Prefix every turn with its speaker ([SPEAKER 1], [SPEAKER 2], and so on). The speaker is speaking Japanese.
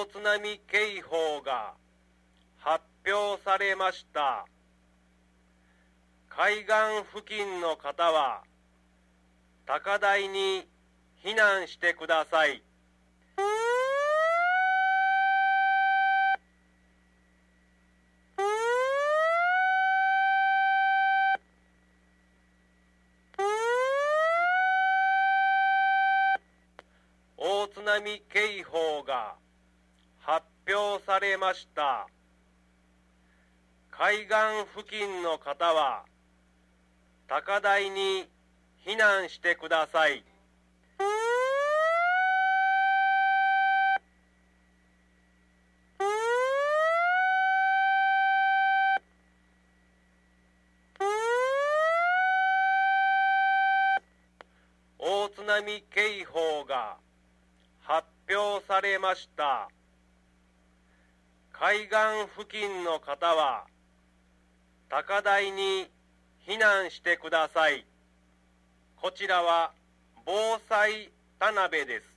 [SPEAKER 1] 大津波警報が発表されました。海岸付近の方は高台に避難してください。大津波警報が発表されました。海岸付近の方は高台に避難してください。大津波警報が発表されました。海岸付近の方は高台に避難してください。こちらは防災田辺です。